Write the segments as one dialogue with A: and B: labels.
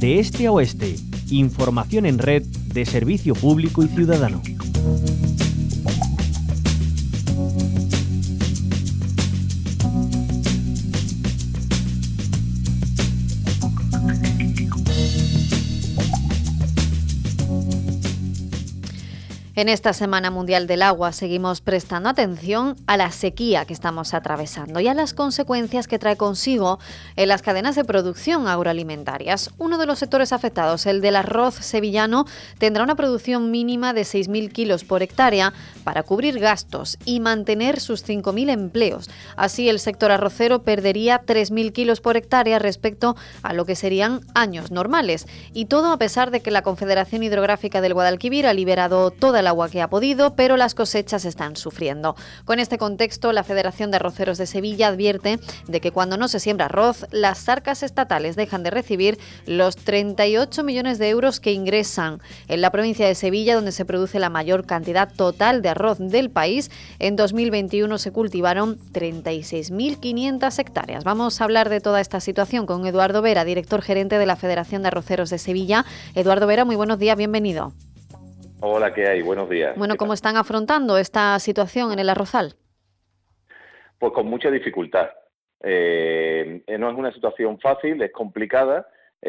A: De este a oeste, información en red de servicio público y ciudadano.
B: En esta Semana Mundial del Agua seguimos prestando atención a la sequía que estamos atravesando y a las consecuencias que trae consigo en las cadenas de producción agroalimentarias. Uno de los sectores afectados, el del arroz sevillano, tendrá una producción mínima de 6.000 kilos por hectárea para cubrir gastos y mantener sus 5.000 empleos. Así, el sector arrocero perdería 3.000 kilos por hectárea respecto a lo que serían años normales. Y todo a pesar de que la Confederación Hidrográfica del Guadalquivir ha liberado toda el agua que ha podido, pero las cosechas están sufriendo. Con este contexto, la Federación de Arroceros de Sevilla advierte de que cuando no se siembra arroz, las arcas estatales dejan de recibir los 38 millones de euros que ingresan. En la provincia de Sevilla, donde se produce la mayor cantidad total de arroz del país, en 2021 se cultivaron 36.500 hectáreas. Vamos a hablar de toda esta situación con Eduardo Vera, director gerente de la Federación de Arroceros de Sevilla. Eduardo Vera, muy buenos días, bienvenido.
C: Hola, ¿qué hay? Buenos días.
B: Bueno, ¿cómo están afrontando esta situación en el arrozal?
C: Pues con mucha dificultad. No es una situación fácil, es complicada.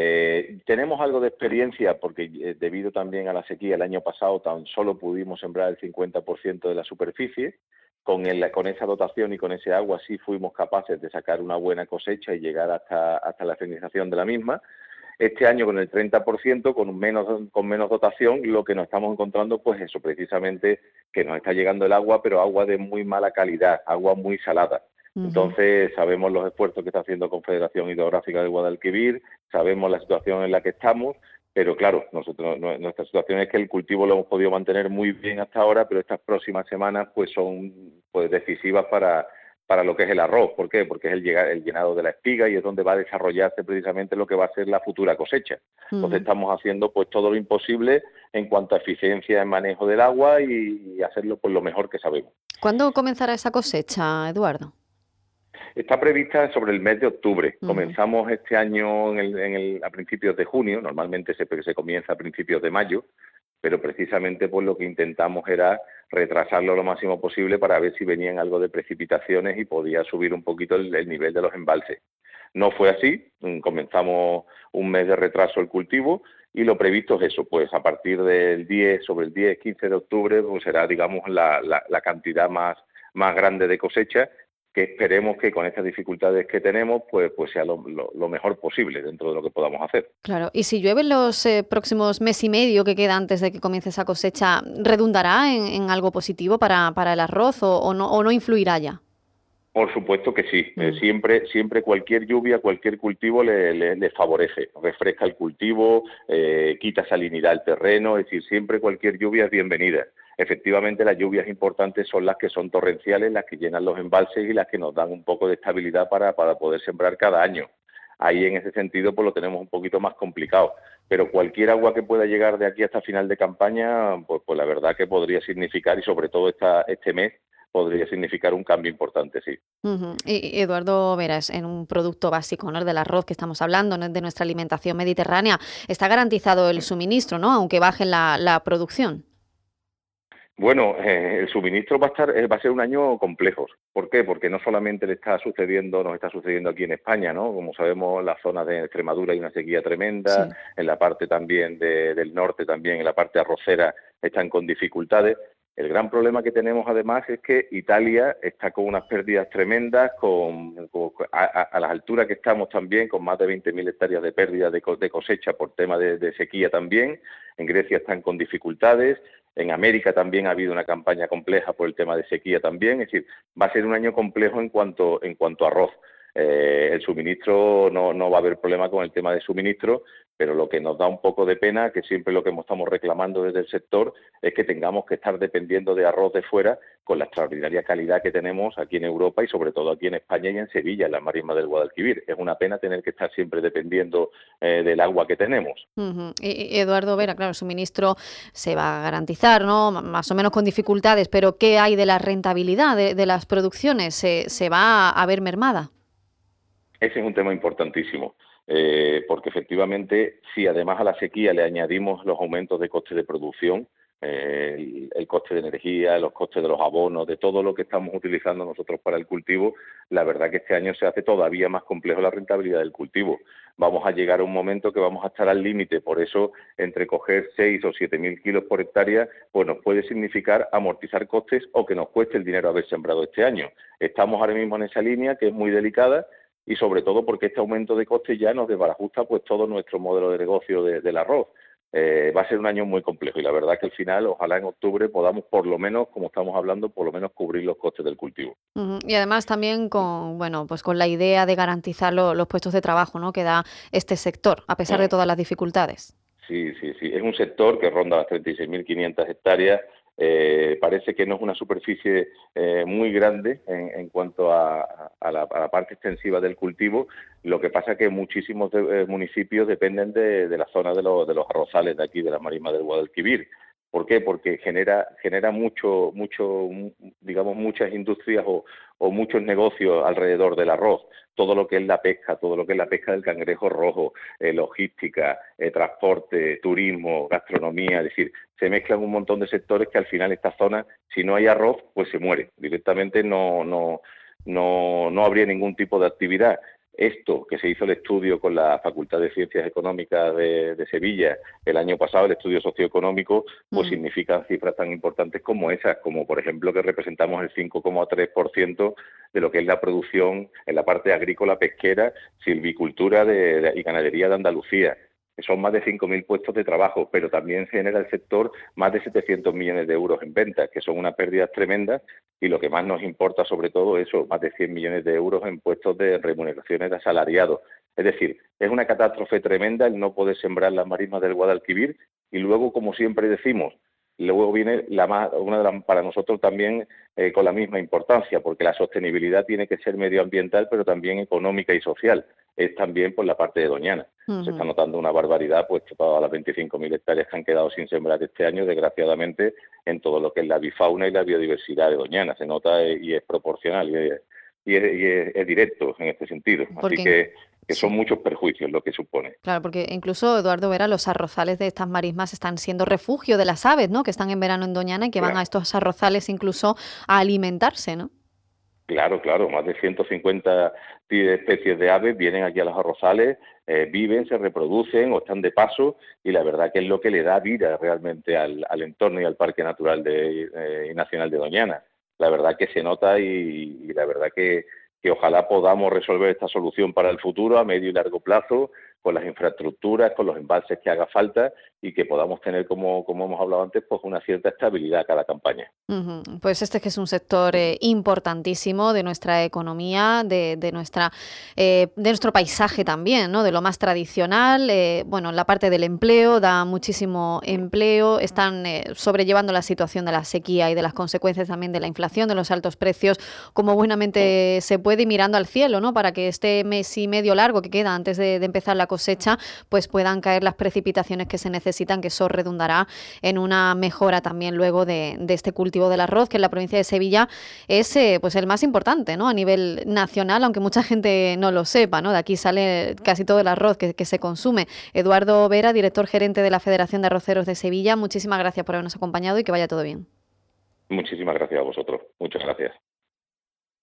C: Tenemos algo de experiencia porque debido también a la sequía el año pasado tan solo pudimos sembrar el 50% de la superficie. Con esa dotación y con ese agua sí fuimos capaces de sacar una buena cosecha y llegar hasta la finalización de la misma. Este año con el 30%, con menos dotación, lo que nos estamos encontrando, pues eso, precisamente que nos está llegando el agua, pero agua de muy mala calidad, agua muy salada. Entonces, sabemos los esfuerzos que está haciendo Confederación Hidrográfica de Guadalquivir, sabemos la situación en la que estamos, pero claro, nuestra situación es que el cultivo lo hemos podido mantener muy bien hasta ahora, pero estas próximas semanas pues son decisivas para lo que es el arroz. ¿Por qué? Porque es el llenado de la espiga y es donde va a desarrollarse precisamente lo que va a ser la futura cosecha. Entonces estamos haciendo pues todo lo imposible en cuanto a eficiencia en manejo del agua y hacerlo pues lo mejor que sabemos.
B: ¿Cuándo comenzará esa cosecha, Eduardo?
C: Está prevista sobre el mes de octubre. Comenzamos este año a principios de junio, normalmente se comienza a principios de mayo, pero precisamente pues lo que intentamos era retrasarlo lo máximo posible para ver si venían algo de precipitaciones y podía subir un poquito el nivel de los embalses. No fue así, comenzamos un mes de retraso el cultivo y lo previsto es eso, pues a partir del 10-15 de octubre pues será, digamos, la cantidad más grande de cosecha, que esperemos que con estas dificultades que tenemos pues sea lo mejor posible dentro de lo que podamos hacer.
B: Claro, y si llueve en los próximos mes y medio que queda antes de que comience esa cosecha, ¿redundará en algo positivo para el arroz o no influirá ya?
C: Por supuesto que sí. Siempre cualquier lluvia, cualquier cultivo le favorece, refresca el cultivo, quita salinidad al terreno, es decir, siempre cualquier lluvia es bienvenida. Efectivamente, las lluvias importantes son las que son torrenciales, las que llenan los embalses y las que nos dan un poco de estabilidad para poder sembrar cada año. Ahí, en ese sentido, pues lo tenemos un poquito más complicado. Pero cualquier agua que pueda llegar de aquí hasta final de campaña, pues la verdad que podría significar, y sobre todo este mes, podría significar un cambio importante, sí.
B: Y Eduardo Veras, en un producto básico, ¿no?, del arroz que estamos hablando, ¿no?, de nuestra alimentación mediterránea, está garantizado el suministro, ¿no?, aunque baje la producción.
C: Bueno, el suministro va a ser un año complejo. ¿Por qué? Porque no solamente nos está sucediendo aquí en España, ¿no? Como sabemos, en la zona de Extremadura hay una sequía tremenda, sí. En la parte también del norte, también en la parte arrocera, están con dificultades. El gran problema que tenemos además es que Italia está con unas pérdidas tremendas, a las alturas que estamos también, con más de 20.000 hectáreas de pérdida de cosecha por tema de sequía también. En Grecia están con dificultades. En América también ha habido una campaña compleja por el tema de sequía también. Es decir, va a ser un año complejo en cuanto a arroz. El suministro, no va a haber problema con el tema de suministro, pero lo que nos da un poco de pena, que siempre lo que estamos reclamando desde el sector, es que tengamos que estar dependiendo de arroz de fuera con la extraordinaria calidad que tenemos aquí en Europa y sobre todo aquí en España y en Sevilla, en la marisma del Guadalquivir. Es una pena tener que estar siempre dependiendo del agua que tenemos.
B: Y Eduardo Vera, claro, el suministro se va a garantizar, ¿no?, más o menos con dificultades, pero ¿qué hay de la rentabilidad de las producciones? ¿Se va a ver mermada?
C: Ese es un tema importantísimo. porque efectivamente, si además a la sequía le añadimos los aumentos de costes de producción, el coste de energía, los costes de los abonos, de todo lo que estamos utilizando nosotros para el cultivo, la verdad que este año se hace todavía más complejo la rentabilidad del cultivo. Vamos a llegar a un momento que vamos a estar al límite, por eso entre coger 6 o 7.000 kilos por hectárea, pues nos puede significar amortizar costes o que nos cueste el dinero haber sembrado este año. Estamos ahora mismo en esa línea que es muy delicada y sobre todo porque este aumento de costes ya nos desbarajusta pues todo nuestro modelo de negocio del arroz. Va a ser un año muy complejo y la verdad que al final, ojalá en octubre podamos por lo menos, como estamos hablando, por lo menos cubrir los costes del cultivo.
B: Y además también con, bueno, pues con la idea de garantizar los puestos de trabajo, ¿no?, que da este sector, a pesar de todas las dificultades.
C: Sí. Es un sector que ronda las 36.500 hectáreas. Parece que no es una superficie muy grande en cuanto a la parte extensiva del cultivo. Lo que pasa es que muchísimos municipios dependen de la zona de los arrozales de aquí, de la marisma del Guadalquivir. ¿Por qué? Porque genera digamos, muchas industrias o muchos negocios alrededor del arroz. Todo lo que es la pesca, todo lo que es la pesca del cangrejo rojo, logística, transporte, turismo, gastronomía, es decir, se mezclan un montón de sectores que al final esta zona, si no hay arroz, pues se muere. Directamente no habría ningún tipo de actividad. Esto, que se hizo el estudio con la Facultad de Ciencias Económicas de Sevilla el año pasado, el estudio socioeconómico, pues significan cifras tan importantes como esas, como por ejemplo que representamos el 5,3% de lo que es la producción en la parte agrícola, pesquera, silvicultura y ganadería de Andalucía. Son más de 5.000 puestos de trabajo, pero también genera el sector más de 700 millones de euros en ventas, que son unas pérdidas tremendas, y lo que más nos importa sobre todo es eso, más de 100 millones de euros en puestos de remuneraciones de asalariados. Es decir, es una catástrofe tremenda el no poder sembrar las marismas del Guadalquivir, y luego, como siempre decimos, luego viene para nosotros también con la misma importancia, porque la sostenibilidad tiene que ser medioambiental, pero también económica y social. Es también por la parte de Doñana. Se está notando una barbaridad, pues todas las 25.000 hectáreas que han quedado sin sembrar este año, desgraciadamente, en todo lo que es la bifauna y la biodiversidad de Doñana. Se nota y es proporcional y es directo en este sentido. Así que son muchos perjuicios lo que supone.
B: Claro, porque incluso, Eduardo Vera, los arrozales de estas marismas están siendo refugio de las aves, ¿no?, que están en verano en Doñana y que van a estos arrozales incluso a alimentarse, ¿no?
C: Claro, más de 150 especies de aves vienen aquí a los arrozales, viven, se reproducen o están de paso, y la verdad que es lo que le da vida realmente al entorno y al Parque Natural y Nacional de Doñana. La verdad que se nota y la verdad que ojalá podamos resolver esta solución para el futuro a medio y largo plazo, con las infraestructuras, con los embalses que haga falta, y que podamos tener, como hemos hablado antes, pues una cierta estabilidad a cada campaña.
B: Pues este que es un sector importantísimo de nuestra economía, de nuestro paisaje también, ¿no?, de lo más tradicional. Bueno, la parte del empleo, da muchísimo empleo, están sobrellevando la situación de la sequía y de las consecuencias también de la inflación, de los altos precios, como buenamente se puede, y mirando al cielo, ¿no?, para que este mes y medio largo que queda antes de empezar la cosecha, pues puedan caer las precipitaciones que se necesitan, que eso redundará en una mejora también luego de este cultivo del arroz, que en la provincia de Sevilla es pues el más importante, ¿no?, a nivel nacional, aunque mucha gente no lo sepa, ¿no? De aquí sale casi todo el arroz que se consume. Eduardo Vera, director gerente de la Federación de Arroceros de Sevilla, muchísimas gracias por habernos acompañado y que vaya todo bien.
C: Muchísimas gracias a vosotros. Muchas gracias.